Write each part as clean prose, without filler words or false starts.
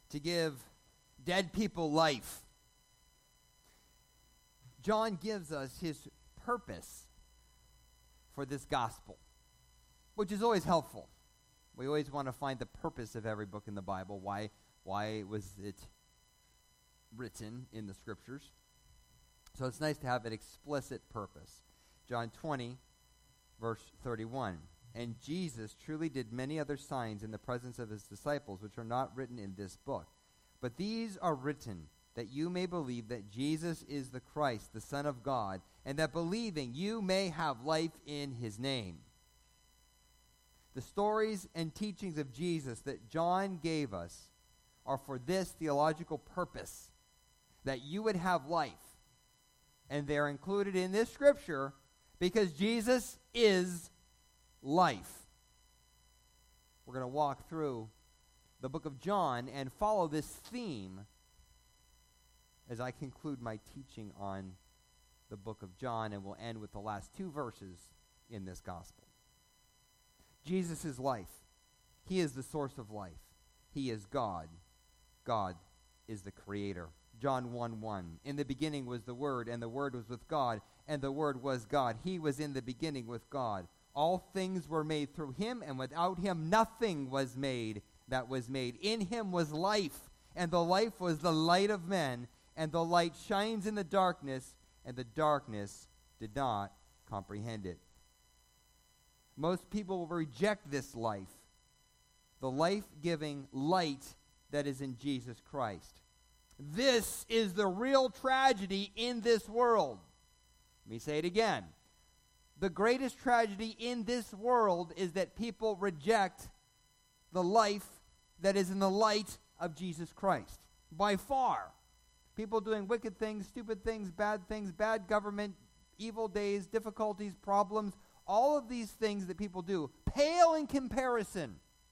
to give dead people life. John gives us his purpose for this gospel, which is always helpful. We always want to find the purpose of every book in the Bible. Why was it written in the Scriptures? So it's nice to have an explicit purpose. John 20, verse 31. And Jesus truly did many other signs in the presence of his disciples, which are not written in this book. But these are written that you may believe that Jesus is the Christ, the Son of God, and that believing you may have life in his name. The stories and teachings of Jesus that John gave us are for this theological purpose, that you would have life. And they're included in this scripture because Jesus is life. We're going to walk through the book of John and follow this theme as I conclude my teaching on the book of John, and we'll end with the last two verses in this gospel. Jesus is life. He is the source of life. He is God. God is the creator. John 1:1. In the beginning was the Word, and the Word was with God, and the Word was God. He was in the beginning with God. All things were made through him, and without him nothing was made that was made. In him was life, and the life was the light of men, and the light shines in the darkness, and the darkness did not comprehend it. Most people will reject this life, the life-giving light that is in Jesus Christ. This is the real tragedy in this world. Let me say it again. The greatest tragedy in this world is that people reject the life that is in the light of Jesus Christ. By far. People doing wicked things, stupid things, bad government, evil days, difficulties, problems, all of these things that people do pale in comparison.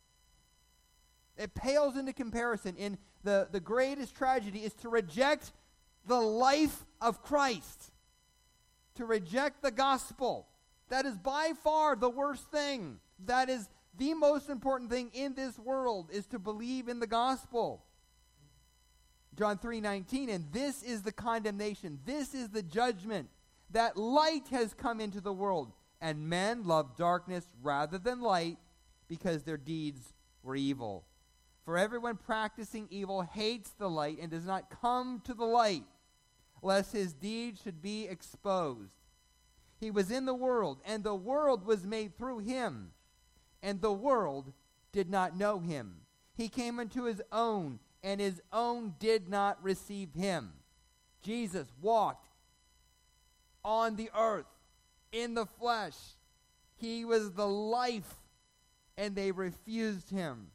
It pales into comparison. In the greatest tragedy is to reject the life of Christ. To reject the gospel. That is by far the worst thing. That is the most important thing in this world, is to believe in the gospel. John 3:19, and this is the condemnation, this is the judgment, that light has come into the world, and men love darkness rather than light, because their deeds were evil. For everyone practicing evil hates the light and does not come to the light, lest his deeds should be exposed. He was in the world, and the world was made through him, and the world did not know him. He came into his own, and his own did not receive him. Jesus walked on the earth in the flesh. He was the life, and they refused him.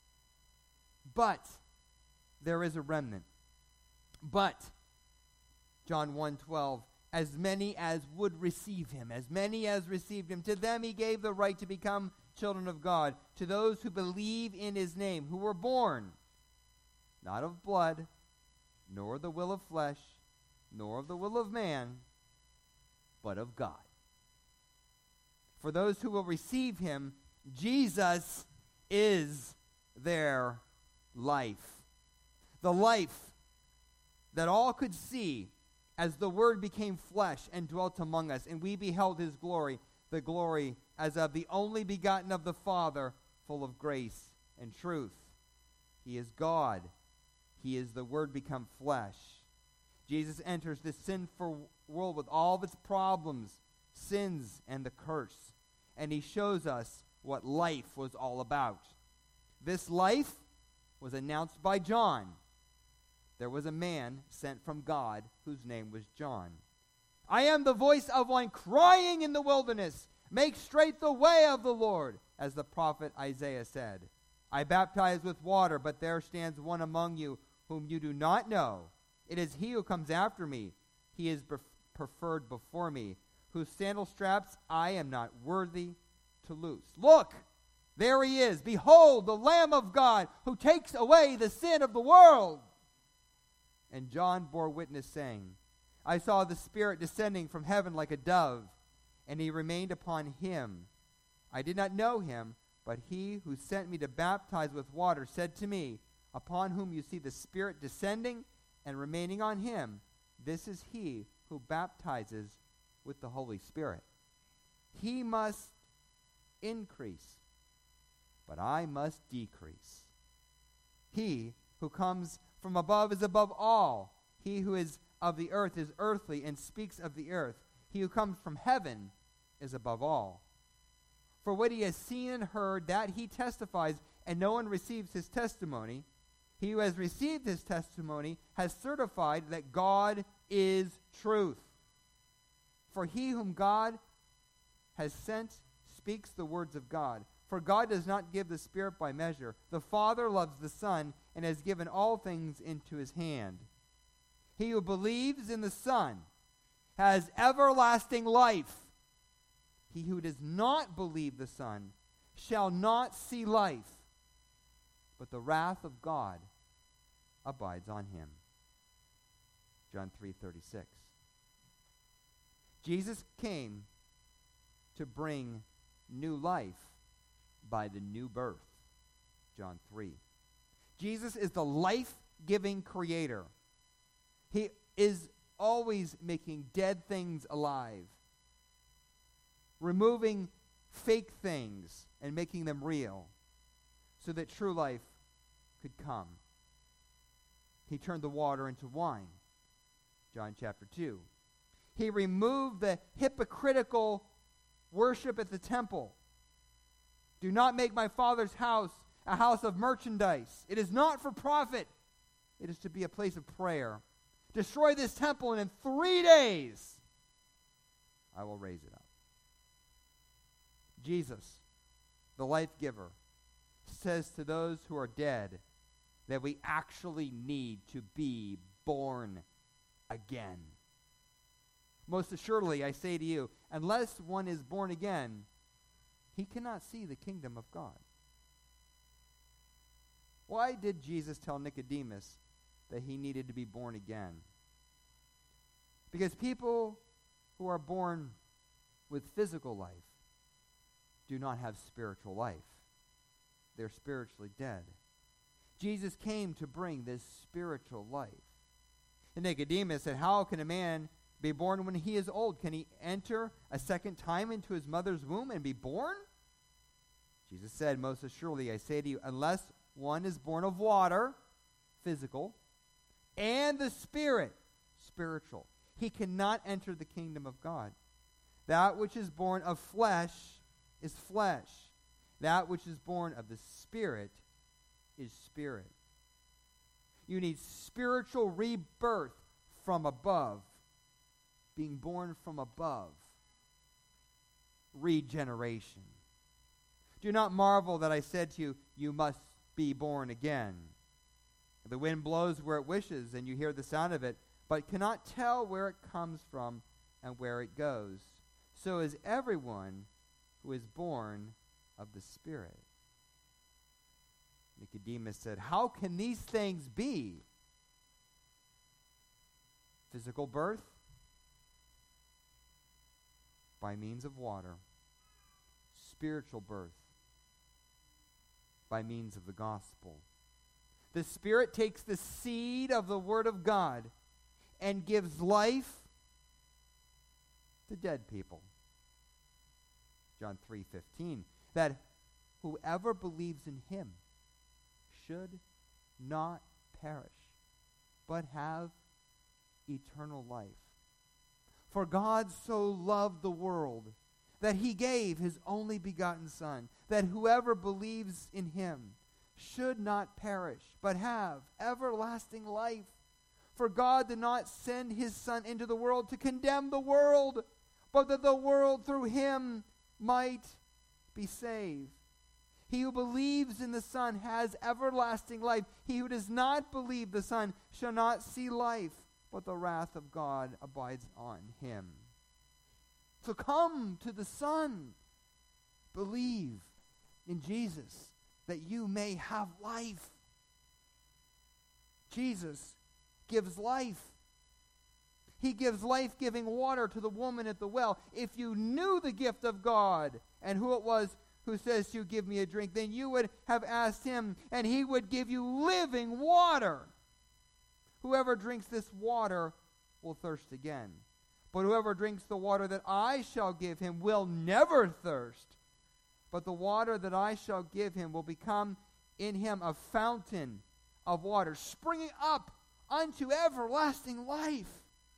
But there is a remnant. But, John 1:12, as many as would receive him, as many as received him, to them he gave the right to become children of God, to those who believe in his name, who were born, not of blood, nor the will of flesh, nor of the will of man, but of God. For those who will receive him, Jesus is their life. The life that all could see as the Word became flesh and dwelt among us, and we beheld his glory, the glory as of the only begotten of the Father, full of grace and truth. He is God. He is the Word become flesh. Jesus enters this sinful world with all of its problems, sins, and the curse. And he shows us what life was all about. This life was announced by John. There was a man sent from God whose name was John. I am the voice of one crying in the wilderness, make straight the way of the Lord, as the prophet Isaiah said. I baptize with water, but there stands one among you whom you do not know. It is he who comes after me. He is preferred before me, whose sandal straps I am not worthy to loose. Look, there he is. Behold, the Lamb of God, who takes away the sin of the world. And John bore witness, saying, I saw the Spirit descending from heaven like a dove, and he remained upon him. I did not know him, but he who sent me to baptize with water said to me, upon whom you see the Spirit descending and remaining on him, this is he who baptizes with the Holy Spirit. He must increase, but I must decrease. He who comes from above is above all. He who is of the earth is earthly and speaks of the earth. He who comes from heaven is above all. For what he has seen and heard, that he testifies, and no one receives his testimony. He who has received his testimony has certified that God is truth. For he whom God has sent speaks the words of God. For God does not give the Spirit by measure. The Father loves the Son and has given all things into his hand. He who believes in the Son has everlasting life. He who does not believe the Son shall not see life, but the wrath of God abides on him. John 3:36. Jesus came to bring new life by the new birth. John 3. Jesus is the life-giving creator. He is always making dead things alive, removing fake things and making them real so that true life could come. He turned the water into wine. John chapter 2. He removed the hypocritical worship at the temple. Do not make my Father's house a house of merchandise. It is not for profit. It is to be a place of prayer. Destroy this temple, and in 3 days I will raise it up. Jesus, the life giver, says to those who are dead that we actually need to be born again. Most assuredly, I say to you, unless one is born again, he cannot see the kingdom of God. Why did Jesus tell Nicodemus that he needed to be born again? Because people who are born with physical life do not have spiritual life. They're spiritually dead. Jesus came to bring this spiritual life. And Nicodemus said, how can a man be born when he is old? Can he enter a second time into his mother's womb and be born? Jesus said, most assuredly, I say to you, unless one is born of water, physical, and the Spirit, spiritual, he cannot enter the kingdom of God. That which is born of flesh is flesh. That which is born of the Spirit is spirit. You need spiritual rebirth from above. Being born from above. Regeneration. Do not marvel that I said to you, you must be born again. The wind blows where it wishes, and you hear the sound of it, but cannot tell where it comes from and where it goes. So is everyone who is born of the Spirit. Nicodemus said, how can these things be? Physical birth? By means of water. Spiritual birth? By means of the gospel. The Spirit takes the seed of the Word of God and gives life to dead people. John 3:15. That whoever believes in him should not perish, but have eternal life. For God so loved the world that he gave his only begotten Son, that whoever believes in him should not perish, but have everlasting life. For God did not send his Son into the world to condemn the world, but that the world through him might be saved. He who believes in the Son has everlasting life. He who does not believe the Son shall not see life, but the wrath of God abides on him. So come to the Son. Believe in Jesus, that you may have life. Jesus gives life. He gives life-giving water to the woman at the well. If you knew the gift of God and who it was who says to you, 'Give me a drink,' then you would have asked him, and he would give you living water. Whoever drinks this water will thirst again. But whoever drinks the water that I shall give him will never thirst. But the water that I shall give him will become in him a fountain of water, springing up unto everlasting life."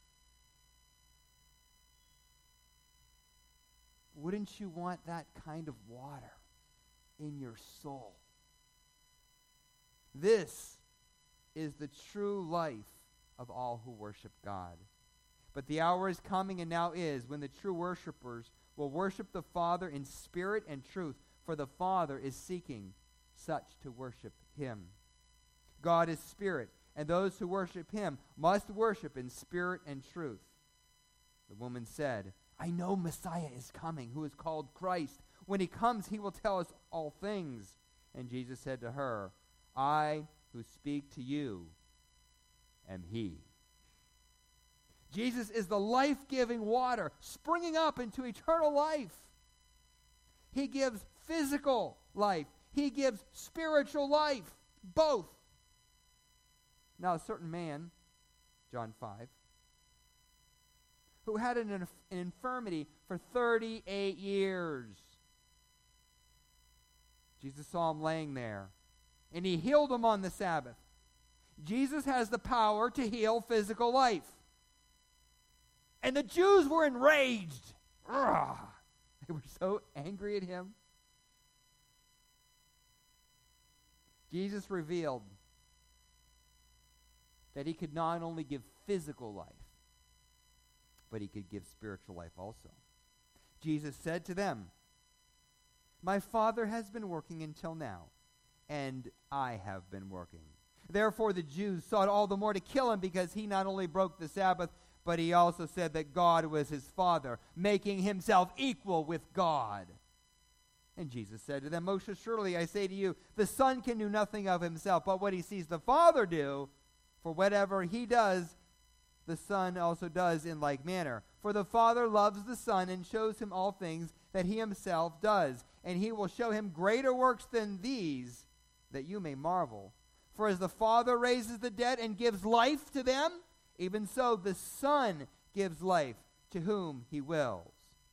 Wouldn't you want that kind of water in your soul? This is the true life of all who worship God. But the hour is coming, and now is, when the true worshipers will worship the Father in spirit and truth, for the Father is seeking such to worship him. God is spirit, and those who worship him must worship in spirit and truth. The woman said, "I know Messiah is coming, who is called Christ. When he comes, he will tell us all things." And Jesus said to her, "I who speak to you am he." Jesus is the life-giving water springing up into eternal life. He gives physical life. He gives spiritual life, both. Now a certain man, John 5, who had an infirmity for 38 years. Jesus saw him laying there, and he healed him on the Sabbath. Jesus has the power to heal physical life. And the Jews were enraged. They were so angry at him. Jesus revealed that he could not only give physical life, but he could give spiritual life also. Jesus said to them, "My Father has been working until now, and I have been working." Therefore the Jews sought all the more to kill him, because he not only broke the Sabbath, but he also said that God was his Father, making himself equal with God. And Jesus said to them, "Most assuredly I say to you, the Son can do nothing of himself, but what he sees the Father do, for whatever he does, the Son also does in like manner. For the Father loves the Son and shows him all things that he himself does, and he will show him greater works than these, that you may marvel. For as the Father raises the dead and gives life to them, even so the Son gives life to whom he wills.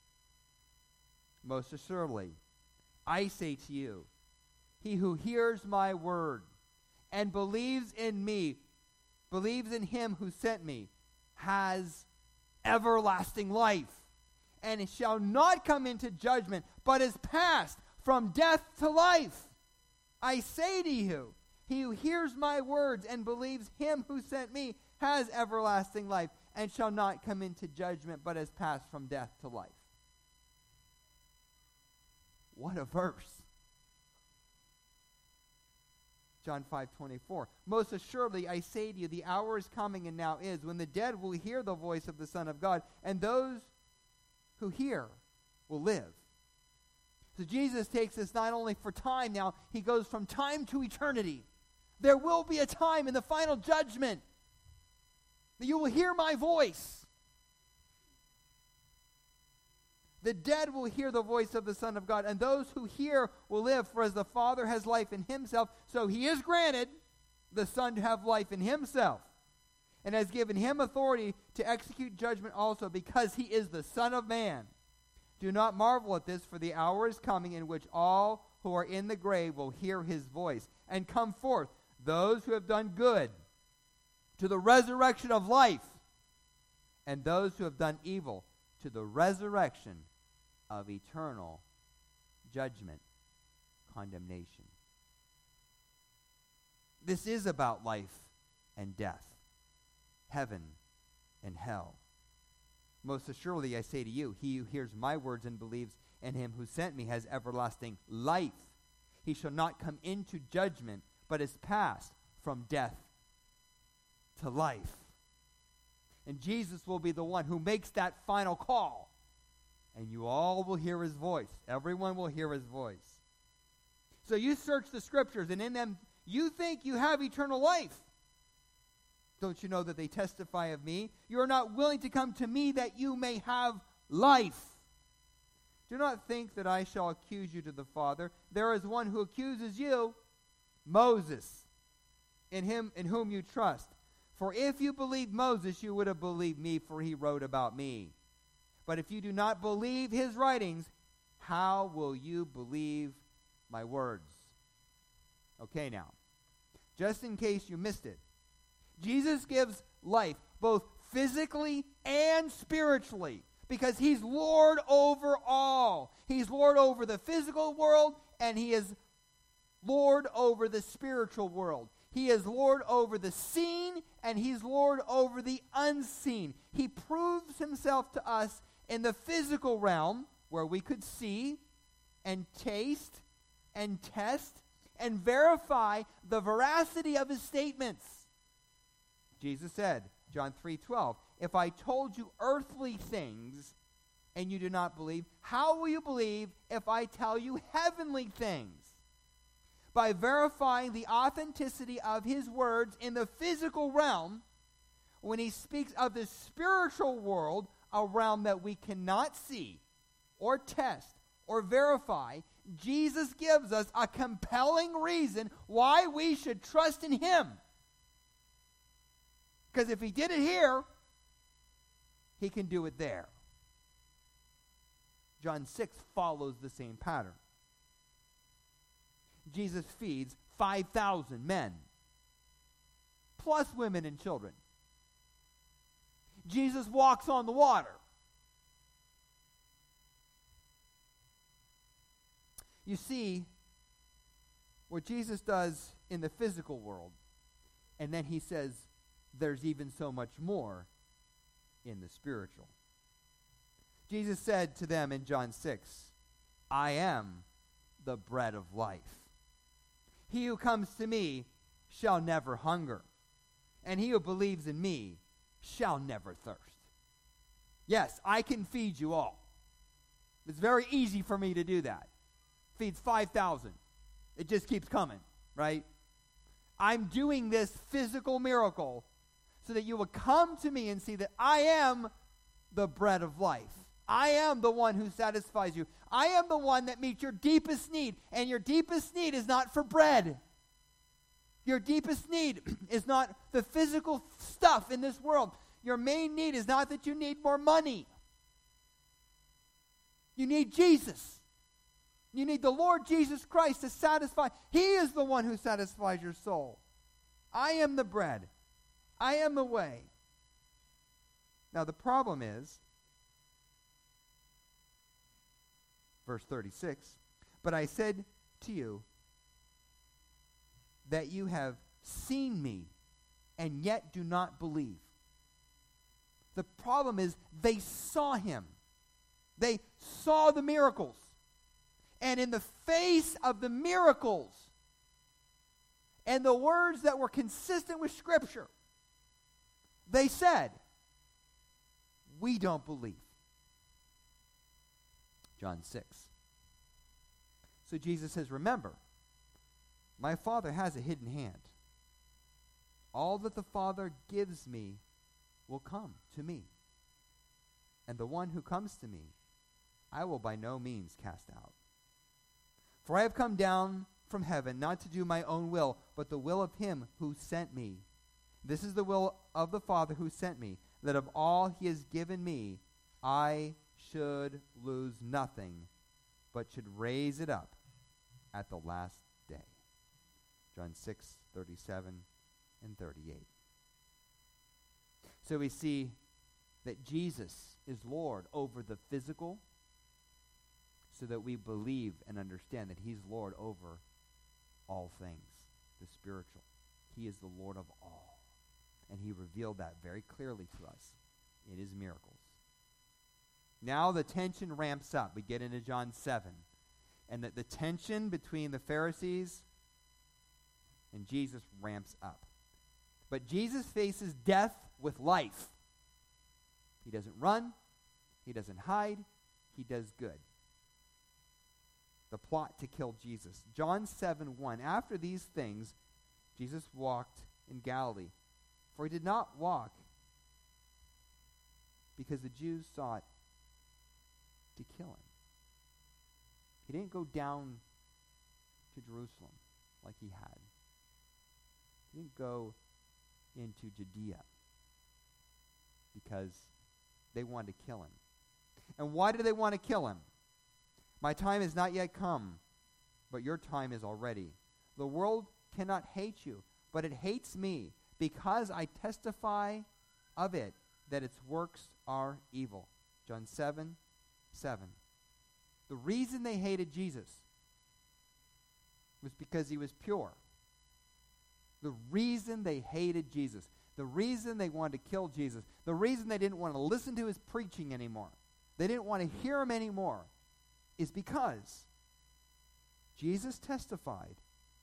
Most assuredly, I say to you, he who hears my word and believes in me, believes in him who sent me, has everlasting life, and shall not come into judgment, but is passed from death to life. I say to you, he who hears my words and believes him who sent me has everlasting life, and shall not come into judgment, but has passed from death to life." What a verse. John 5:24. "Most assuredly I say to you, the hour is coming, and now is, when the dead will hear the voice of the Son of God, and those who hear will live." So Jesus takes us not only for time now, he goes from time to eternity. There will be a time in the final judgment that you will hear my voice. The dead will hear the voice of the Son of God, and those who hear will live. For as the Father has life in himself, so he is granted the Son to have life in himself, and has given him authority to execute judgment also, because he is the Son of Man. Do not marvel at this, for the hour is coming in which all who are in the grave will hear his voice, and come forth, those who have done good, to the resurrection of life, and those who have done evil to the resurrection of eternal judgment, condemnation. This is about life and death, heaven and hell. Most assuredly I say to you, he who hears my words and believes in him who sent me has everlasting life. He shall not come into judgment, but is passed from death to life. And Jesus will be the one who makes that final call. And you all will hear his voice. Everyone will hear his voice. So you search the scriptures, and in them you think you have eternal life. Don't you know that they testify of me? You are not willing to come to me that you may have life. Do not think that I shall accuse you to the Father. There is one who accuses you, Moses, in whom you trust. For if you believed Moses, you would have believed me, for he wrote about me. But if you do not believe his writings, how will you believe my words? Okay, now, just in case you missed it, Jesus gives life both physically and spiritually because he's Lord over all. He's Lord over the physical world, and he is Lord over the spiritual world. He is Lord over the seen, and he's Lord over the unseen. He proves himself to us in the physical realm, where we could see and taste and test and verify the veracity of his statements. Jesus said, John 3:12, if I told you earthly things and you do not believe, how will you believe if I tell you heavenly things? By verifying the authenticity of his words in the physical realm, when he speaks of the spiritual world, a realm that we cannot see or test or verify, Jesus gives us a compelling reason why we should trust in him. Because if he did it here, he can do it there. John 6 follows the same pattern. Jesus feeds 5,000 men, plus women and children. Jesus walks on the water. You see what Jesus does in the physical world, and then he says there's even so much more in the spiritual. Jesus said to them in John 6, I am the bread of life. He who comes to me shall never hunger, and he who believes in me shall never thirst. Yes, I can feed you all. It's very easy for me to do that. Feeds 5,000. It just keeps coming, right? I'm doing this physical miracle so that you will come to me and see that I am the bread of life. I am the one who satisfies you. I am the one that meets your deepest need. And your deepest need is not for bread. Your deepest need is not the physical stuff in this world. Your main need is not that you need more money. You need Jesus. You need the Lord Jesus Christ to satisfy. He is the one who satisfies your soul. I am the bread. I am the way. Now the problem is, verse 36, but I said to you that you have seen me and yet do not believe. The problem is they saw him. They saw the miracles. And in the face of the miracles and the words that were consistent with Scripture, they said, we don't believe. John 6. So Jesus says, remember, my Father has a hidden hand. All that the Father gives me will come to me. And the one who comes to me, I will by no means cast out. For I have come down from heaven not to do my own will, but the will of him who sent me. This is the will of the Father who sent me, that of all he has given me, I should lose nothing, but should raise it up at the last day. John 6:37 and 38. So we see that Jesus is Lord over the physical, so that we believe and understand that he's Lord over all things, the spiritual. He is the Lord of all. And he revealed that very clearly to us in his miracles. Now the tension ramps up. We get into John 7. And the tension between the Pharisees and Jesus ramps up. But Jesus faces death with life. He doesn't run. He doesn't hide. He does good. The plot to kill Jesus. John 7:1. After these things, Jesus walked in Galilee. For he did not walk because the Jews sought to kill him. He didn't go down to Jerusalem like he had. He didn't go into Judea because they wanted to kill him. And why do they want to kill him? My time has not yet come, but your time is already. The world cannot hate you, but it hates me because I testify of it that its works are evil. John 7:7. The reason they hated Jesus was because he was pure. The reason they hated Jesus, the reason they wanted to kill Jesus, the reason they didn't want to listen to his preaching anymore, they didn't want to hear him anymore, is because Jesus testified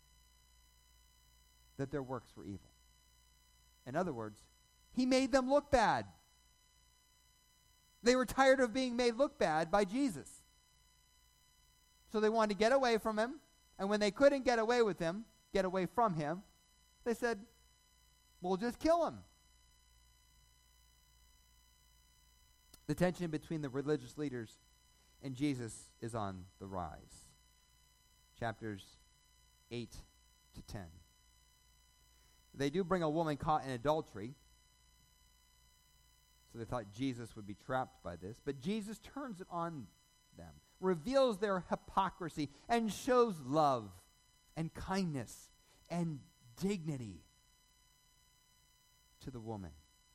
that their works were evil. In other words, he made them look bad. They were tired of being made look bad by Jesus. So they wanted to get away from him, and when they couldn't get away from him, they said, we'll just kill him. The tension between the religious leaders and Jesus is on the rise. Chapters 8 to 10. They do bring a woman caught in adultery, so they thought Jesus would be trapped by this. But Jesus turns it on them, reveals their hypocrisy, and shows love and kindness and dignity to the woman.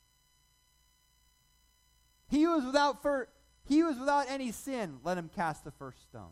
He who was without any sin, let him cast the first stone.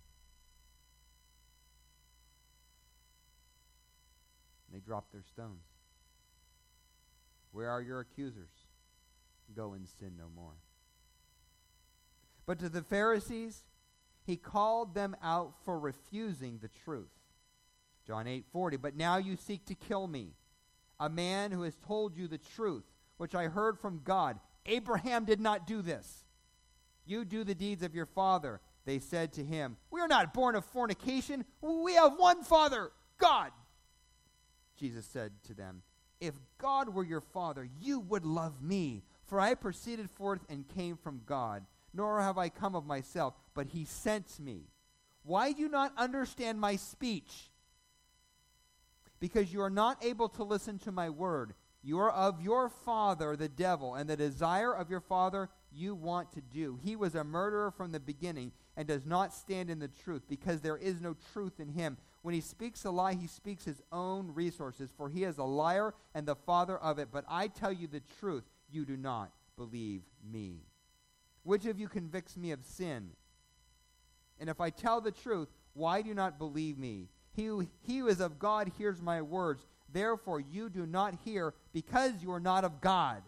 They dropped their stones. Where are your accusers? Go and sin no more. But to the Pharisees, he called them out for refusing the truth. John 8:40, but now you seek to kill me, a man who has told you the truth, which I heard from God. Abraham did not do this. You do the deeds of your father. They said to him, we are not born of fornication. We have one Father, God. Jesus said to them, if God were your father, you would love me, for I proceeded forth and came from God, nor have I come of myself, but he sent me. Why do you not understand my speech? Because you are not able to listen to my word. You are of your father, the devil, and the desire of your father you want to do. He was a murderer from the beginning and does not stand in the truth, because there is no truth in him. When he speaks a lie, he speaks his own resources, for he is a liar and the father of it. But I tell you the truth, you do not believe me. Which of you convicts me of sin? And if I tell the truth, why do you not believe me? He who is of God hears my words. Therefore you do not hear, because you are not of God.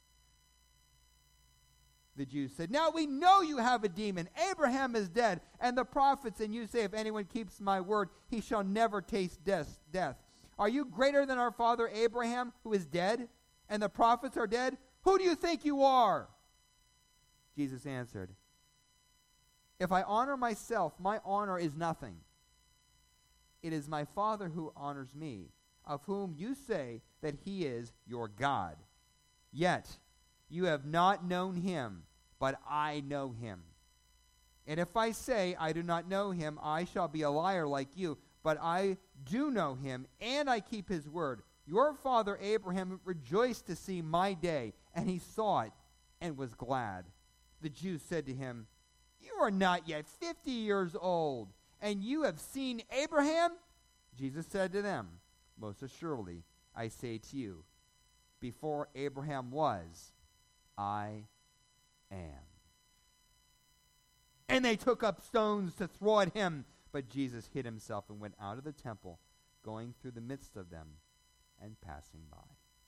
The Jews said, now we know you have a demon. Abraham is dead, and the prophets, and you say, if anyone keeps my word, he shall never taste death. Are you greater than our father Abraham, who is dead, and the prophets are dead? Who do you think you are? Jesus answered, if I honor myself, my honor is nothing. It is my Father who honors me, of whom you say that he is your God. Yet you have not known him, but I know him. And if I say I do not know him, I shall be a liar like you, but I do know him, and I keep his word. Your father Abraham rejoiced to see my day, and he saw it and was glad. The Jews said to him, you are not yet 50 years old, and you have seen Abraham? Jesus said to them, most assuredly, I say to you, before Abraham was, I am. And they took up stones to throw at him, but Jesus hid himself and went out of the temple, going through the midst of them and passing by.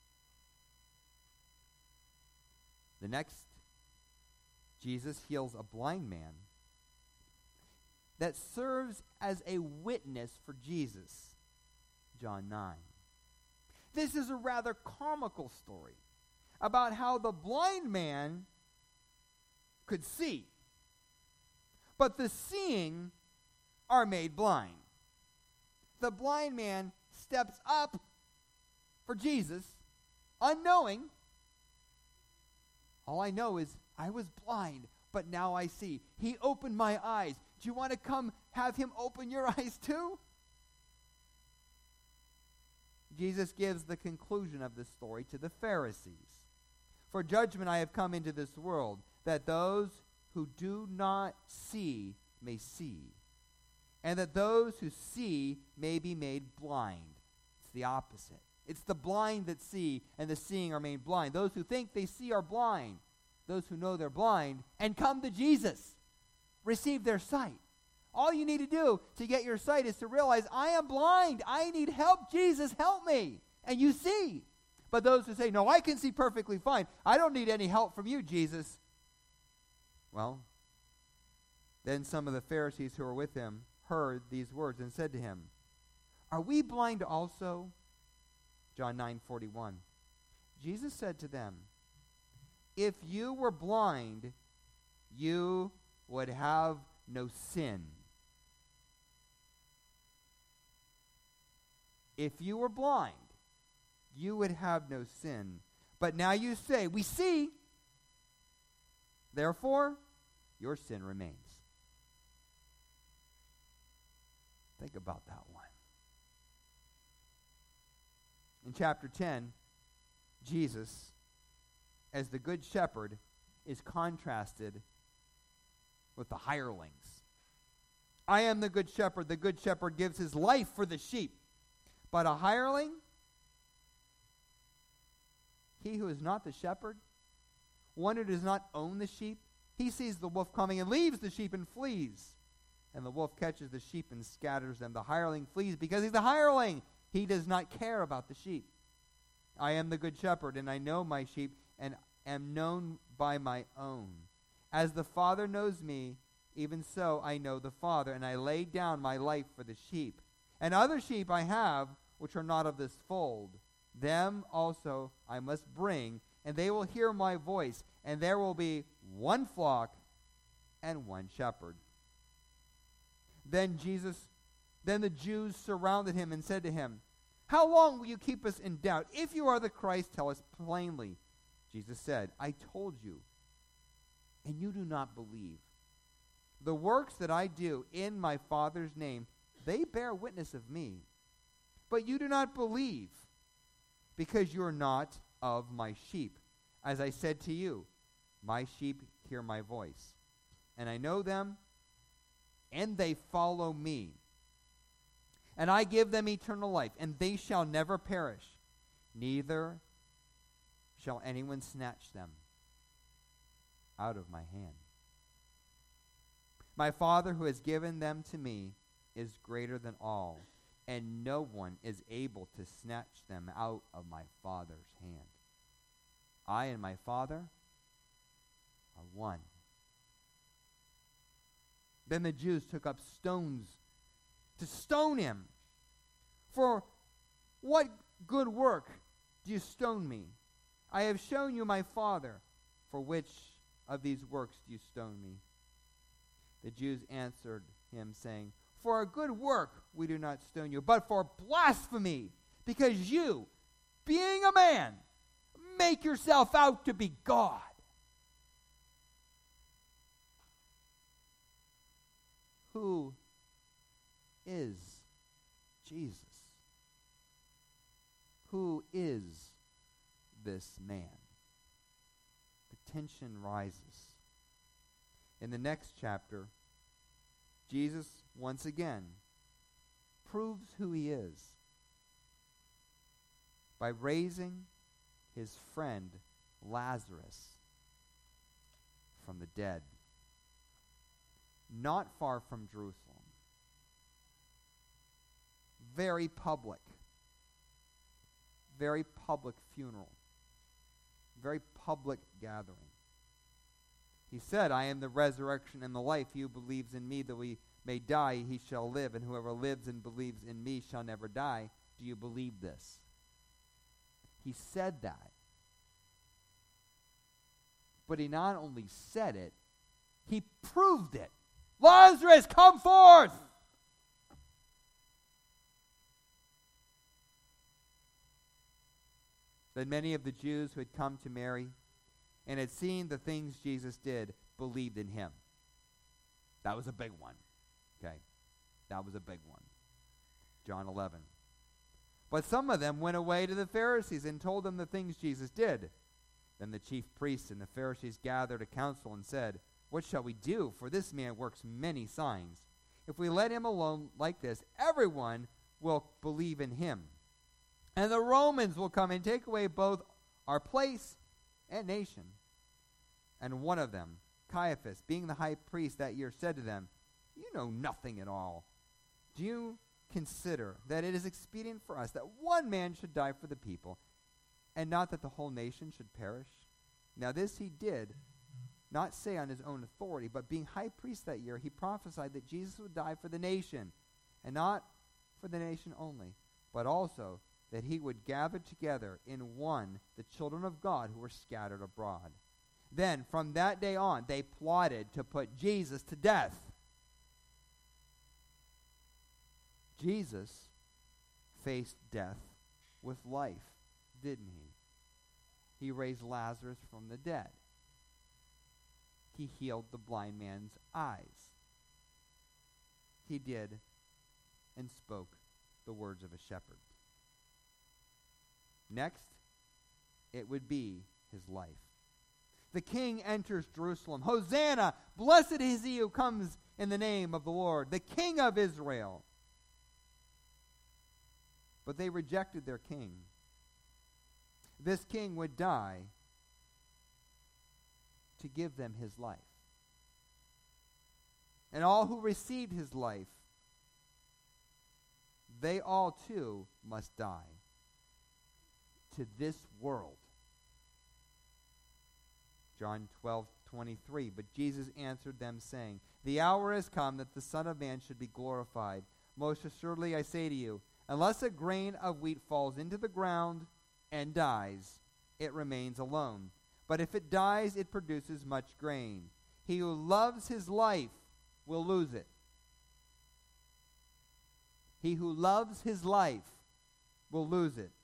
The next, Jesus heals a blind man that serves as a witness for Jesus. John 9. This is a rather comical story about how the blind man could see, but the seeing are made blind. The blind man steps up for Jesus, unknowing. All I know is I was blind, but now I see. He opened my eyes. Do you want to come have him open your eyes too? Jesus gives the conclusion of this story to the Pharisees. For judgment I have come into this world, that those who do not see may see, and that those who see may be made blind. It's the opposite. It's the blind that see, and the seeing are made blind. Those who think they see are blind. Those who know they're blind and come to Jesus receive their sight. All you need to do to get your sight is to realize, I am blind. I need help. Jesus, help me. And you see. But those who say, no, I can see perfectly fine. I don't need any help from you, Jesus. Well, then some of the Pharisees who were with him heard these words and said to him, are we blind also? John 9:41. Jesus said to them, if you were blind, you would have no sin. If you were blind, you would have no sin. But now you say, we see, therefore, your sin remains. Think about that one. In chapter 10, Jesus, as the good shepherd, is contrasted with the hirelings. I am the good shepherd. The good shepherd gives his life for the sheep. But a hireling, he who is not the shepherd, one who does not own the sheep, he sees the wolf coming and leaves the sheep and flees. And the wolf catches the sheep and scatters them. The hireling flees because he's a hireling. He does not care about the sheep. I am the good shepherd, and I know my sheep, and am known by my own. As the Father knows me, even so I know the Father, and I lay down my life for the sheep. And other sheep I have, which are not of this fold. Them also I must bring, and they will hear my voice, and there will be one flock and one shepherd. Then the Jews surrounded him and said to him, how long will you keep us in doubt? If you are the Christ, tell us plainly. Jesus said, I told you, and you do not believe. The works that I do in my Father's name, they bear witness of me. But you do not believe, because you are not of my sheep. As I said to you, my sheep hear my voice, and I know them, and they follow me. And I give them eternal life, and they shall never perish, neither shall anyone snatch them out of my hand. My Father who has given them to me is greater than all, and no one is able to snatch them out of my Father's hand. I and my Father are one. Then the Jews took up stones to stone him. For what good work do you stone me? I have shown you my Father. For which of these works do you stone me? The Jews answered him, saying, for a good work we do not stone you, but for blasphemy, because you, being a man, make yourself out to be God. Who is Jesus? Who is this man? The tension rises. In the next chapter, Jesus once again proves who he is by raising his friend Lazarus from the dead, not far from Jerusalem. Very public funeral, very public gathering. He said, I am the resurrection and the life. He who believes in me, though he may die, he shall live, and whoever lives and believes in me shall never die. Do you believe this? He said that. But he not only said it, he proved it. Lazarus, come forth! Then many of the Jews who had come to Mary and had seen the things Jesus did believed in him. That was a big one. Okay. That was a big one. John 11. But some of them went away to the Pharisees and told them the things Jesus did. Then the chief priests and the Pharisees gathered a council and said, "What shall we do? For this man works many signs. If we let him alone like this, everyone will believe in him. And the Romans will come and take away both our place and nation." And one of them, Caiaphas, being the high priest that year, said to them, "You know nothing at all. Do you consider that it is expedient for us that one man should die for the people, and not that the whole nation should perish?" Now this he did not say on his own authority, but being high priest that year, he prophesied that Jesus would die for the nation, and not for the nation only, but also that he would gather together in one the children of God who were scattered abroad. Then, from that day on, they plotted to put Jesus to death. Jesus faced death with life, didn't he? He raised Lazarus from the dead. He healed the blind man's eyes. He did and spoke the words of a shepherd. Next, it would be his life. The king enters Jerusalem. Hosanna! Blessed is he who comes in the name of the Lord, the King of Israel. But they rejected their king. This king would die to give them his life. And all who received his life, they all too must die to this world. John 12:23. But Jesus answered them, saying, "The hour has come that the Son of Man should be glorified. Most assuredly I say to you, unless a grain of wheat falls into the ground and dies, it remains alone. But if it dies, it produces much grain. He who loves his life will lose it. He who loves his life will lose it.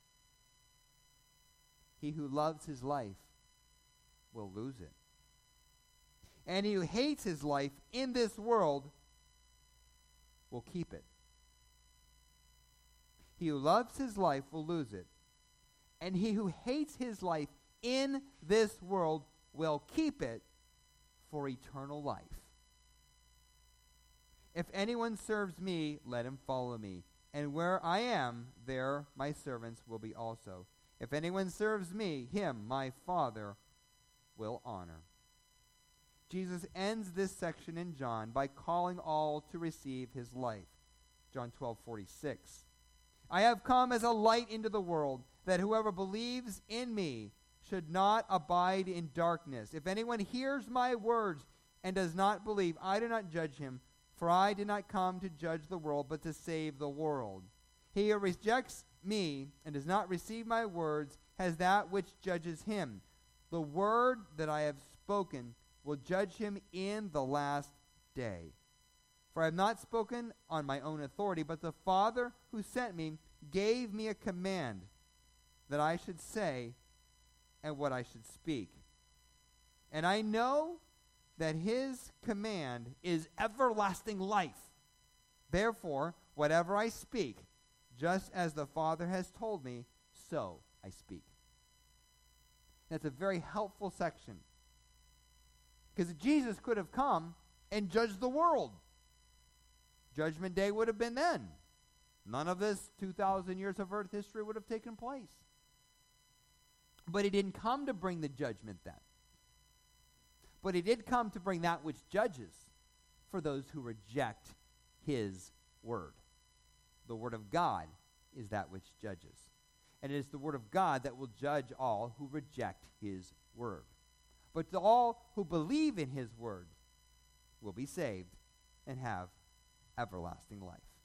He who loves his life will lose it. And he who hates his life in this world will keep it. He who loves his life will lose it. And he who hates his life in this world will keep it for eternal life. If anyone serves me, let him follow me. And where I am, there my servants will be also. If anyone serves me, him my Father will honor." Jesus ends this section in John by calling all to receive his life. John 12:46. "I have come as a light into the world, that whoever believes in me should not abide in darkness. If anyone hears my words and does not believe, I do not judge him, for I did not come to judge the world, but to save the world. He who rejects me and does not receive my words has that which judges him. The word that I have spoken will judge him in the last day. For I have not spoken on my own authority, but the Father who sent me gave me a command that I should say and what I should speak. And I know that his command is everlasting life. Therefore, whatever I speak, just as the Father has told me, so I speak." That's a very helpful section. Because Jesus could have come and judged the world. Judgment Day would have been then. None of this 2,000 years of earth history would have taken place. But he didn't come to bring the judgment then. But he did come to bring that which judges for those who reject his word. The word of God is that which judges. And it is the word of God that will judge all who reject his word. But to all who believe in his word will be saved and have everlasting life.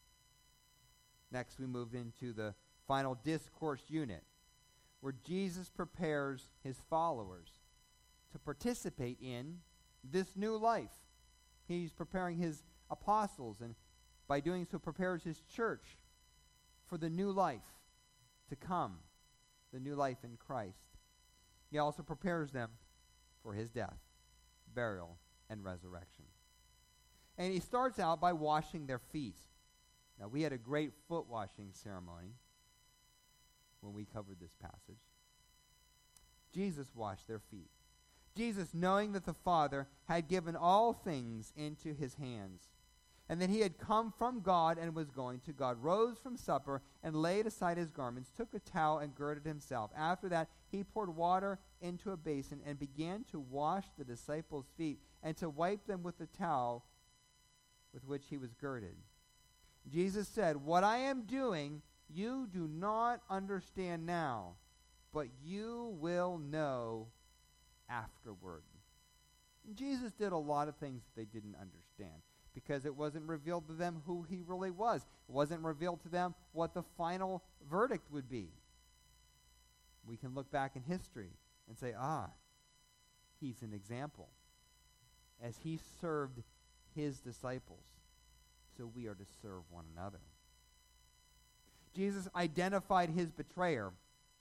Next, we move into the final discourse unit, where Jesus prepares his followers to participate in this new life. He's preparing his apostles, and by doing so prepares his church for the new life to come, the new life in Christ. He also prepares them for his death, burial, and resurrection. And he starts out by washing their feet. Now, we had a great foot washing ceremony when we covered this passage. Jesus washed their feet. Jesus, knowing that the Father had given all things into his hands, and that he had come from God and was going to God, rose from supper and laid aside his garments, took a towel and girded himself. After that, he poured water into a basin and began to wash the disciples' feet and to wipe them with the towel with which he was girded. Jesus said, "What I am doing, you do not understand now, but you will know afterward." And Jesus did a lot of things that they didn't understand, because it wasn't revealed to them who he really was. It wasn't revealed to them what the final verdict would be. We can look back in history and say, he's an example. As he served his disciples, so we are to serve one another. Jesus identified his betrayer.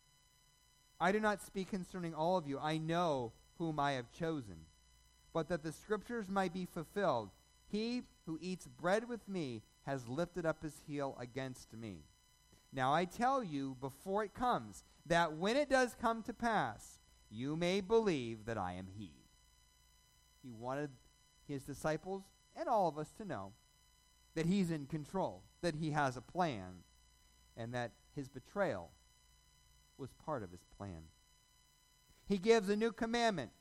"I do not speak concerning all of you. I know whom I have chosen. But that the scriptures might be fulfilled, he who eats bread with me has lifted up his heel against me. Now I tell you before it comes, that when it does come to pass, you may believe that I am he." He wanted his disciples and all of us to know that he's in control, that he has a plan, and that his betrayal was part of his plan. He gives a new commandment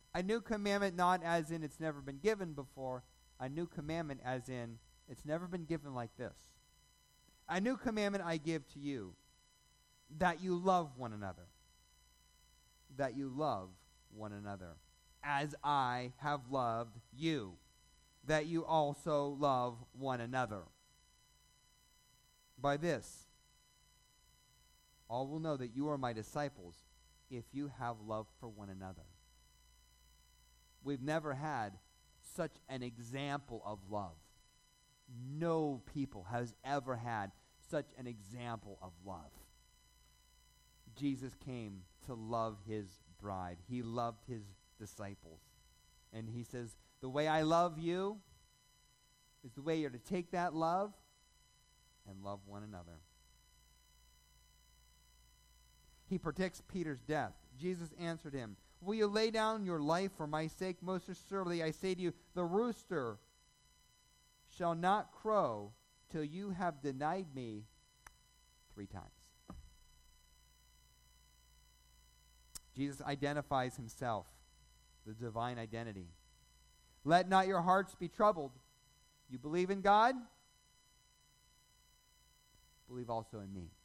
not as in it's never been given before, a new commandment as in it's never been given like this. "A new commandment I give to you, that you love one another. That you love one another, as I have loved you, that you also love one another. By this, all will know that you are my disciples, if you have love for one another." We've never had such an example of love. No people has ever had such an example of love. Jesus came to love his bride. He loved his disciples. And he says, the way I love you is the way you're to take that love and love one another. He predicts Peter's death. Jesus answered him, "Will you lay down your life for my sake? Most assuredly, I say to you, the rooster shall not crow till you have denied me 3 times. Jesus identifies himself, the divine identity. "Let not your hearts be troubled. You believe in God? Believe also in me.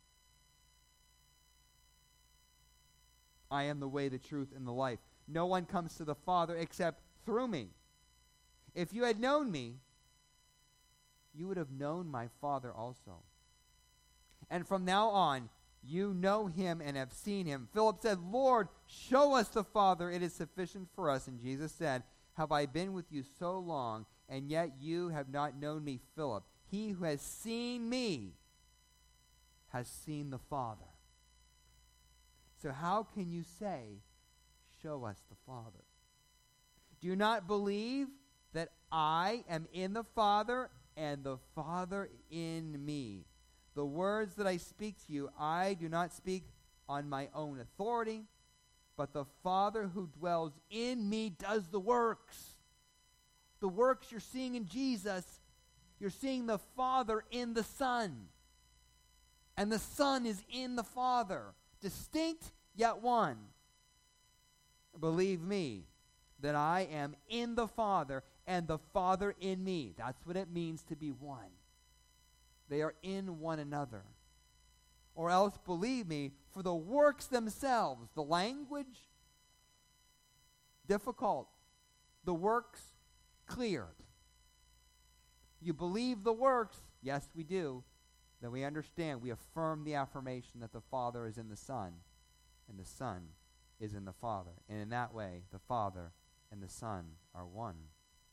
I am the way, the truth, and the life. No one comes to the Father except through me. If you had known me, you would have known my Father also. And from now on, you know him and have seen him." Philip said, "Lord, show us the Father. It is sufficient for us." And Jesus said, "Have I been with you so long, and yet you have not known me, Philip? He who has seen me has seen the Father. So how can you say, 'Show us the Father'? Do you not believe that I am in the Father and the Father in me? The words that I speak to you, I do not speak on my own authority, but the Father who dwells in me does the works." The works you're seeing in Jesus, you're seeing the Father in the Son. And the Son is in the Father, distinct yet one. Believe me that I am in the Father and the Father in me. That's what it means to be one. They are in one another. Or else believe me for the works themselves. The language, difficult. The works, clear. You believe the works? Yes, we do. Then we understand, we affirm the affirmation that the Father is in the Son, and the Son is in the Father. And in that way, the Father and the Son are one.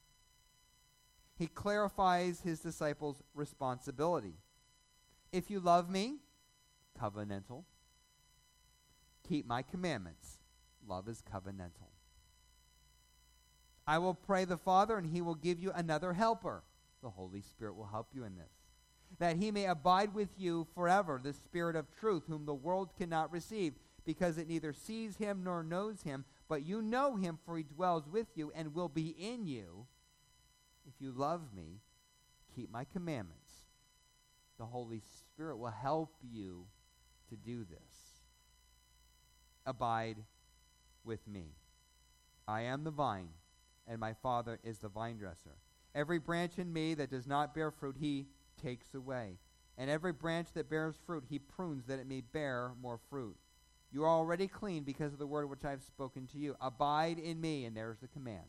He clarifies his disciples' responsibility. "If you love me," covenantal, "keep my commandments." Love is covenantal. "I will pray the Father, and he will give you another helper." The Holy Spirit will help you in this. That he may abide with you forever, the Spirit of truth, whom the world cannot receive, because it neither sees him nor knows him, but you know him, for he dwells with you and will be in you. If you love me, keep my commandments. The Holy Spirit will help you to do this. Abide with me. I am the vine, and my Father is the vine dresser. Every branch in me that does not bear fruit, he takes away. And every branch that bears fruit, he prunes that it may bear more fruit. You are already clean because of the word which I have spoken to you. Abide in me, and there's the command.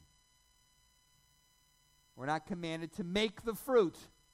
We're not commanded to make the fruit.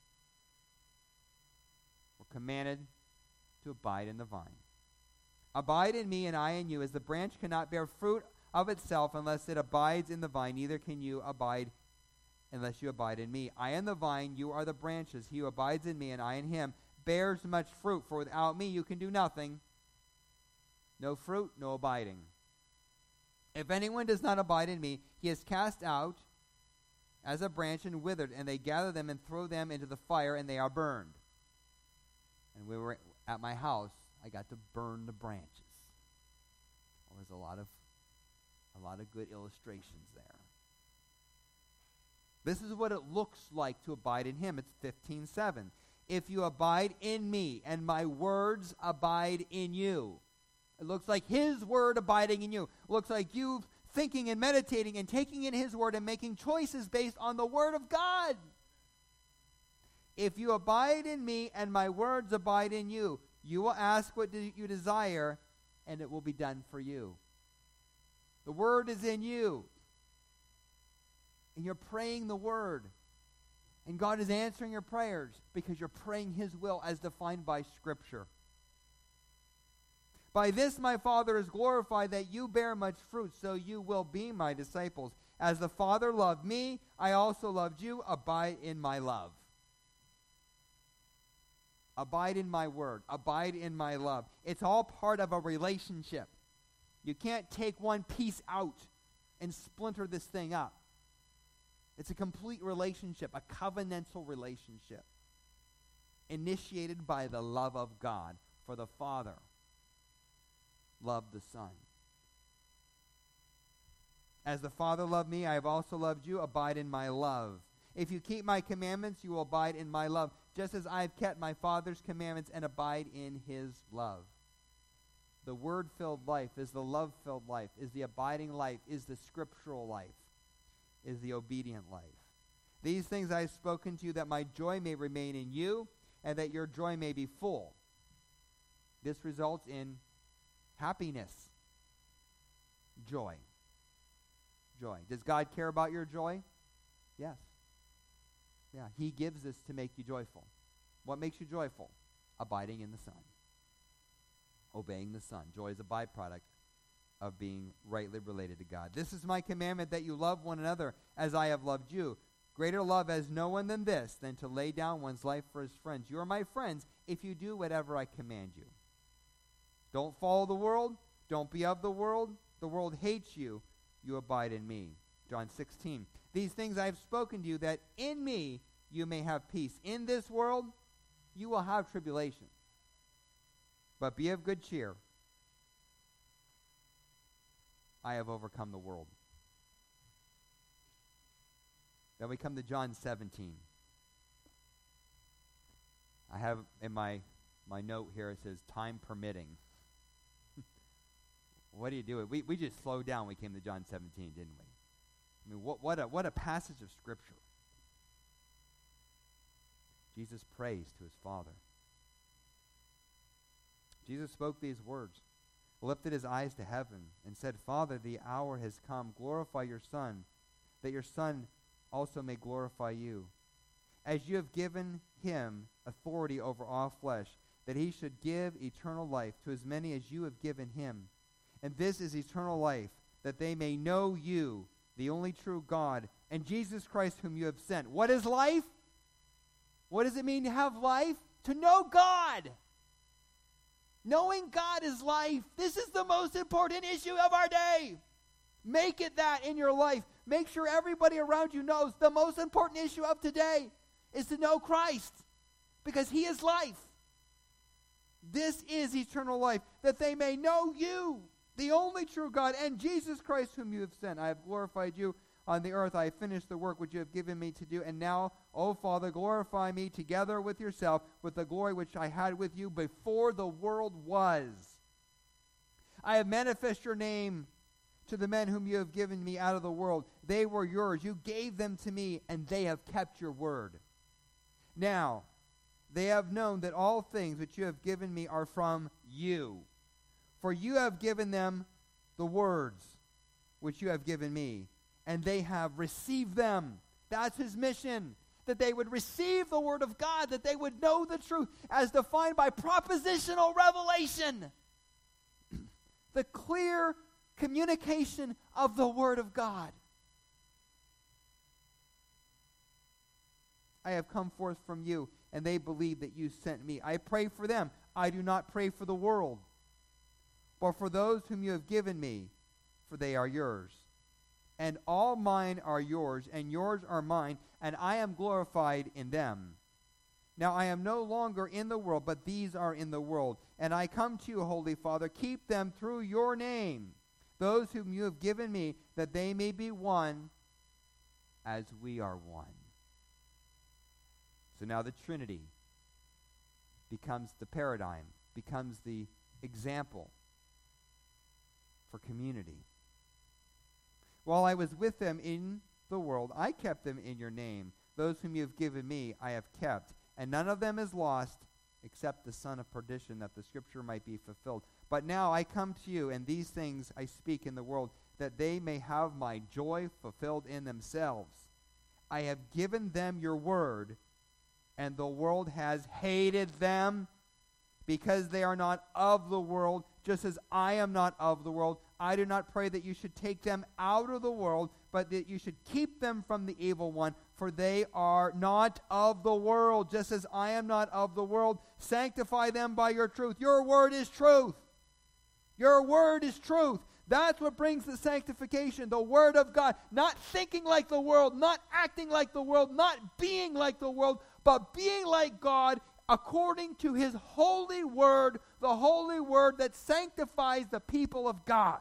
We're commanded to abide in the vine. Abide in me, and I in you, as the branch cannot bear fruit of itself unless it abides in the vine, neither can you abide unless you abide in me. I am the vine, you are the branches. He who abides in me, and I in him, bears much fruit, for without me you can do nothing. No fruit, no abiding. If anyone does not abide in me, he is cast out as a branch and withered, and they gather them and throw them into the fire, and they are burned. And we were at my house, I got to burn the branches. There was a lot of good illustrations there. This is what it looks like to abide in him. It's 15:7. If you abide in me, and my words abide in you. It looks like his word abiding in you. It looks like you thinking and meditating and taking in his word and making choices based on the word of God. If you abide in me and my words abide in you, you will ask what you desire, and it will be done for you. The word is in you. And you're praying the word. And God is answering your prayers because you're praying his will as defined by Scripture. By this my Father is glorified, that you bear much fruit, so you will be my disciples. As the Father loved me, I also loved you. Abide in my love. Abide in my word. Abide in my love. It's all part of a relationship. You can't take one piece out and splinter this thing up. It's a complete relationship, a covenantal relationship, initiated by the love of God. For the Father loved the Son. As the Father loved me, I have also loved you. Abide in my love. If you keep my commandments, you will abide in my love, just as I have kept my Father's commandments and abide in his love. The word-filled life is the love-filled life, is the abiding life, is the scriptural life, is the obedient life. These things I have spoken to you, that my joy may remain in you, and that your joy may be full. This results in happiness. Joy. Joy. Does God care about your joy? Yes. Yeah, he gives this to make you joyful. What makes you joyful? Abiding in the Son. Obeying the Son. Joy is a byproduct of being rightly related to God. This is my commandment, that you love one another as I have loved you. Greater love has no one than this, than to lay down one's life for his friends. You are my friends if you do whatever I command you. Don't follow the world. Don't be of the world. The world hates you. You abide in me. John 16. These things I have spoken to you, that in me you may have peace. In this world you will have tribulation. But be of good cheer. I have overcome the world. Then we come to John 17. I have in my note here, it says, time permitting. What do you do? We just slowed down when we came to John 17, didn't we? I mean, what a passage of Scripture. Jesus prays to his Father. Jesus spoke these words, lifted his eyes to heaven, and said, Father, the hour has come. Glorify your Son, that your Son also may glorify you. As you have given him authority over all flesh, that he should give eternal life to as many as you have given him. And this is eternal life, that they may know you, the only true God, and Jesus Christ whom you have sent. What is life? What does it mean to have life? To know God. Knowing God is life. This is the most important issue of our day. Make it that in your life. Make sure everybody around you knows the most important issue of today is to know Christ, because he is life. This is eternal life, that they may know you, the only true God, and Jesus Christ whom you have sent. I have glorified you on the earth. I have finished the work which you have given me to do. And now, O Father, glorify me together with yourself, with the glory which I had with you before the world was. I have manifested your name to the men whom you have given me out of the world. They were yours. You gave them to me, and they have kept your word. Now, they have known that all things which you have given me are from you. For you have given them the words which you have given me, and they have received them. That's his mission, that they would receive the word of God, that they would know the truth as defined by propositional revelation. The clear communication of the word of God. I have come forth from you, and they believe that you sent me. I pray for them. I do not pray for the world, but for those whom you have given me, for they are yours. And all mine are yours, and yours are mine, and I am glorified in them. Now I am no longer in the world, but these are in the world. And I come to you, Holy Father, keep them through your name, those whom you have given me, that they may be one as we are one. So now the Trinity becomes the paradigm, becomes the example for community. While I was with them in the world, I kept them in your name. Those whom you have given me, I have kept. And none of them is lost, except the son of perdition, that the scripture might be fulfilled. But now I come to you, and these things I speak in the world, that they may have my joy fulfilled in themselves. I have given them your word, and the world has hated them, because they are not of the world, just as I am not of the world. I do not pray that you should take them out of the world, but that you should keep them from the evil one, for they are not of the world, just as I am not of the world. Sanctify them by your truth. Your word is truth. Your word is truth. That's what brings the sanctification, the word of God. Not thinking like the world, not acting like the world, not being like the world, but being like God according to his holy word, the holy word that sanctifies the people of God.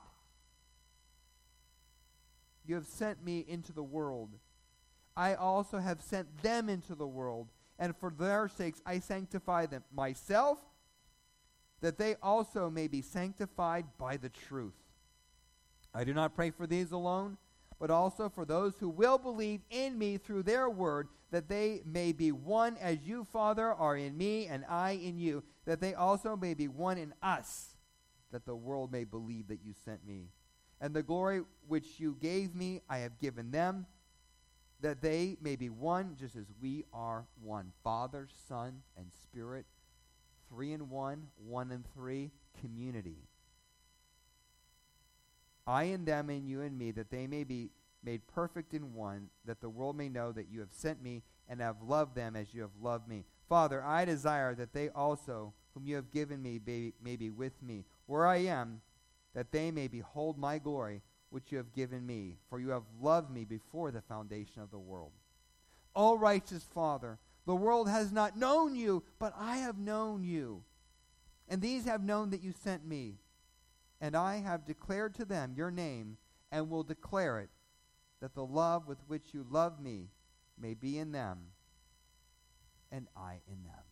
You have sent me into the world. I also have sent them into the world, and for their sakes I sanctify them myself, that they also may be sanctified by the truth. I do not pray for these alone, but also for those who will believe in me through their word, that they may be one as you, Father, are in me and I in you, that they also may be one in us, that the world may believe that you sent me. And the glory which you gave me I have given them, that they may be one just as we are one. Father, Son, and Spirit, 3 in 1, 1 in 3, community. I in them and you in me, that they may be made perfect in one, that the world may know that you have sent me and have loved them as you have loved me. Father, I desire that they also, whom you have given me, may be with me, where I am, that they may behold my glory, which you have given me, for you have loved me before the foundation of the world. O righteous Father, the world has not known you, but I have known you. And these have known that you sent me. And I have declared to them your name, and will declare it, that the love with which you love me may be in them, and I in them.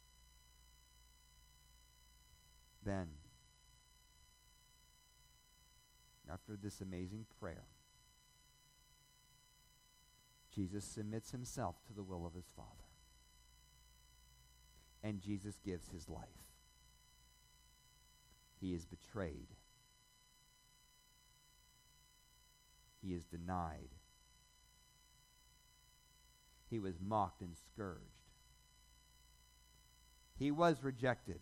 Then, after this amazing prayer, Jesus submits himself to the will of his Father. And Jesus gives his life. He is betrayed. He is denied. He was mocked and scourged. He was rejected.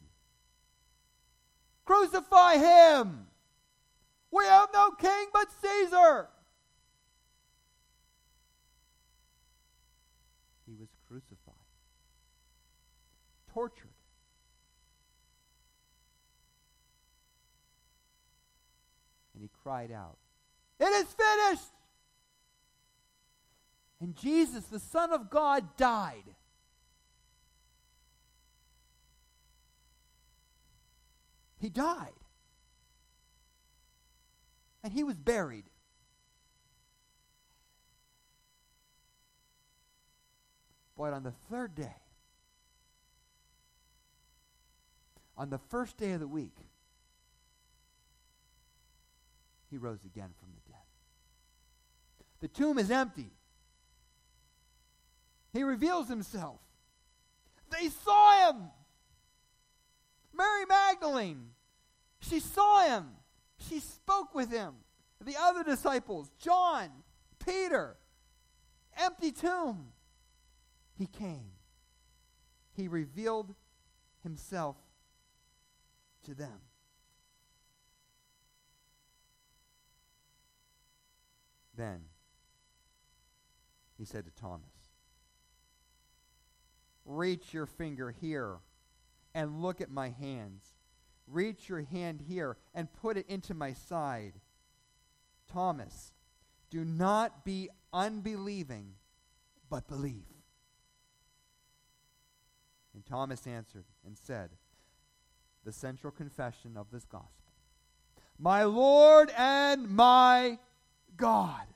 Crucify him! We have no king but Caesar! He was crucified, tortured. And he cried out, "It is finished!" And Jesus, the Son of God, died. He died. And he was buried. But on the third day, on the first day of the week, he rose again from the dead. The tomb is empty. He reveals himself. They saw him. Mary Magdalene, she saw him. She spoke with him. The other disciples, John, Peter, empty tomb. He came. He revealed himself to them. Then he said to Thomas, reach your finger here and look at my hands. Reach your hand here and put it into my side. Thomas, do not be unbelieving, but believe. And Thomas answered and said, the central confession of this gospel, my Lord and my God.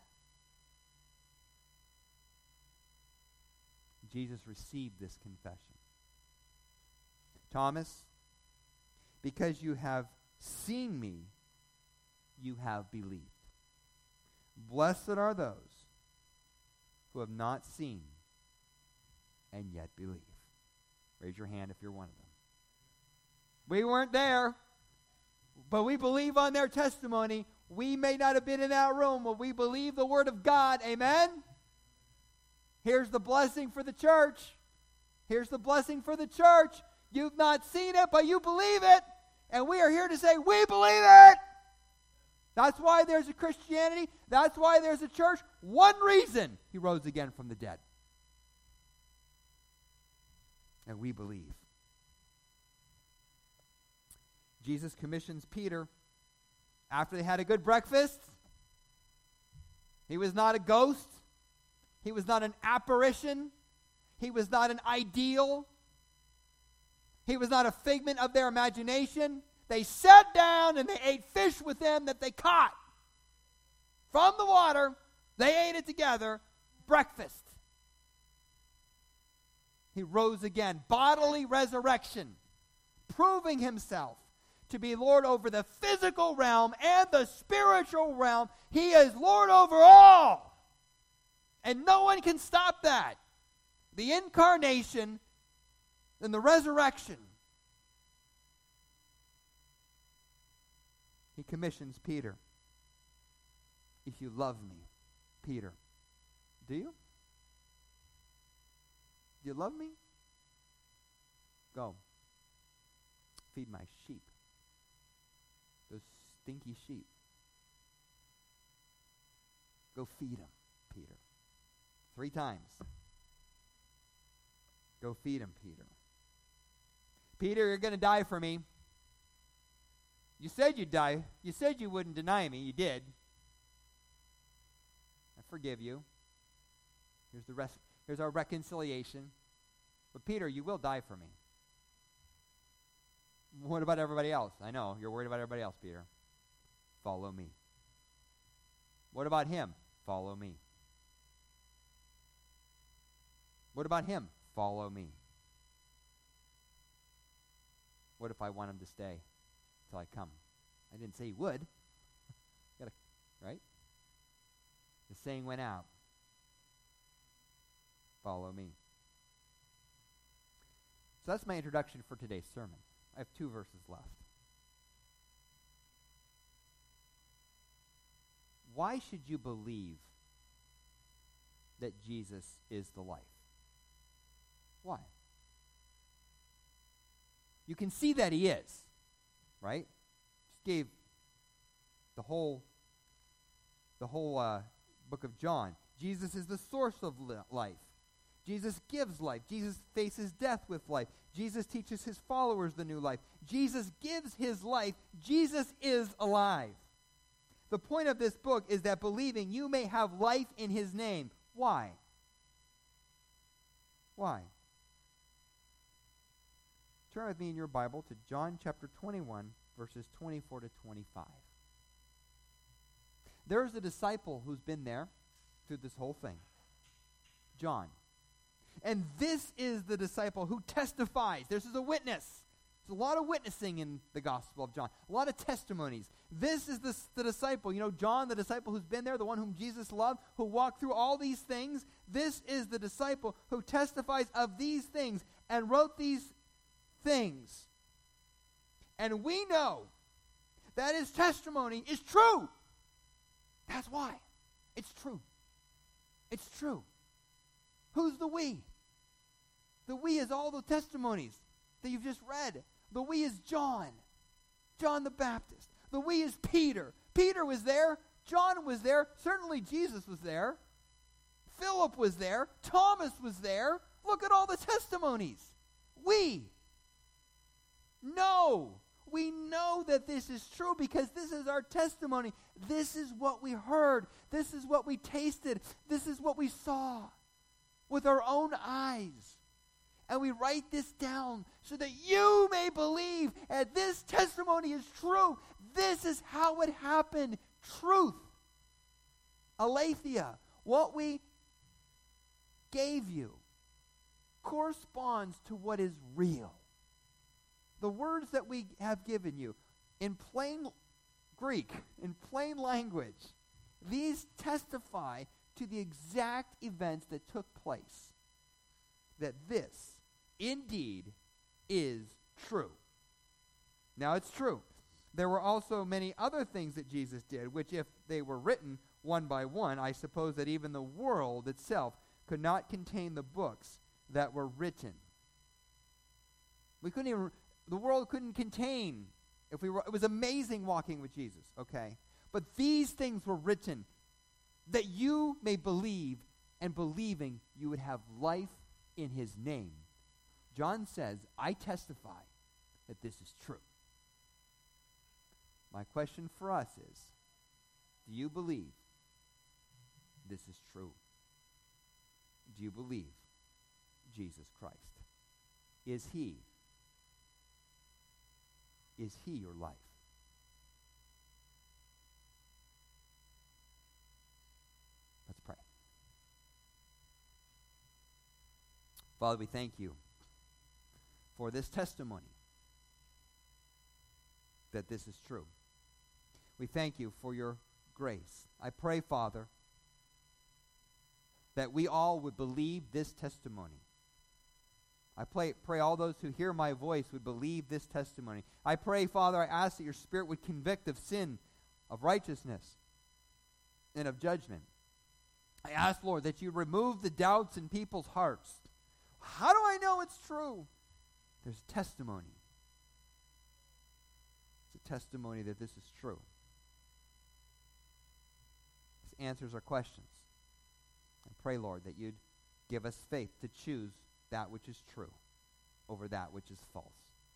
Jesus received this confession. Thomas, because you have seen me, you have believed. Blessed are those who have not seen and yet believe. Raise your hand if you're one of them. We weren't there, but we believe on their testimony. We may not have been in that room, but we believe the word of God. Amen? Here's the blessing for the church. Here's the blessing for the church. You've not seen it, but you believe it. And we are here to say, we believe it. That's why there's a Christianity. That's why there's a church. One reason: he rose again from the dead. And we believe. Jesus commissions Peter after they had a good breakfast. He was not a ghost. He was not an apparition. He was not an ideal. He was not a figment of their imagination. They sat down and they ate fish with him that they caught from the water. They ate it together. Breakfast. He rose again. Bodily resurrection. Proving himself to be Lord over the physical realm and the spiritual realm. He is Lord over all. And no one can stop that. The incarnation and the resurrection. He commissions Peter. If you love me, Peter. Do you? Do you love me? Go. Feed my sheep. Those stinky sheep. Go feed them, Peter. 3 times. Go feed him, Peter. Peter, you're going to die for me. You said you'd die. You said you wouldn't deny me. You did. I forgive you. Here's our reconciliation. But Peter, you will die for me. What about everybody else? I know, you're worried about everybody else, Peter. Follow me. What about him? Follow me. What about him? Follow me. What if I want him to stay till I come? I didn't say he would. Right? The saying went out. Follow me. So that's my introduction for today's sermon. I have 2 verses left. Why should you believe that Jesus is the life? Why? You can see that he is, right? Just gave the whole book of John. Jesus is the source of life. Jesus gives life. Jesus faces death with life. Jesus teaches his followers the new life. Jesus gives his life. Jesus is alive. The point of this book is that believing you may have life in his name. Why? Why? Turn with me in your Bible to John chapter 21, verses 24 to 25. There's a disciple who's been there through this whole thing, John. And this is the disciple who testifies. This is a witness. There's a lot of witnessing in the Gospel of John, a lot of testimonies. This is the disciple, John, the disciple who's been there, the one whom Jesus loved, who walked through all these things. This is the disciple who testifies of these things and wrote these things. And we know that his testimony is true. That's why. It's true. It's true. Who's the we? The we is all the testimonies that you've just read. The we is John the Baptist. The we is Peter. Peter was there. John was there. Certainly Jesus was there. Philip was there. Thomas was there. Look at all the testimonies. We know that this is true because this is our testimony. This is what we heard. This is what we tasted. This is what we saw with our own eyes. And we write this down so that you may believe. And this testimony is true. This is how it happened. Truth. Aletheia. What we gave you corresponds to what is real. The words that we have given you in plain Greek, in plain language, these testify to the exact events that took place. That this indeed is true. Now it's true. There were also many other things that Jesus did, which if they were written one by one, I suppose that even the world itself could not contain the books that were written. The world couldn't contain, it was amazing walking with Jesus, okay? But these things were written that you may believe, and believing you would have life in his name. John says, I testify that this is true. My question for us is, do you believe this is true? Do you believe Jesus Christ? Is he your life? Let's pray. Father, we thank you for this testimony that this is true. We thank you for your grace. I pray, Father, that we all would believe this testimony. I pray all those who hear my voice would believe this testimony. I pray, Father, I ask that your Spirit would convict of sin, of righteousness, and of judgment. I ask, Lord, that you remove the doubts in people's hearts. How do I know it's true? There's testimony. It's a testimony that this is true. This answers our questions. I pray, Lord, that you'd give us faith to choose that which is true over that which is false.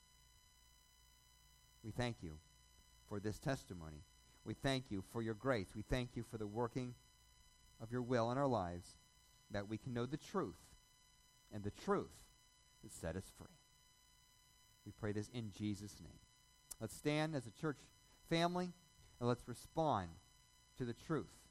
We thank you for this testimony. We thank you for your grace. We thank you for the working of your will in our lives, that we can know the truth, and the truth has set us free. We pray this in Jesus' name. Let's stand as a church family, and let's respond to the truth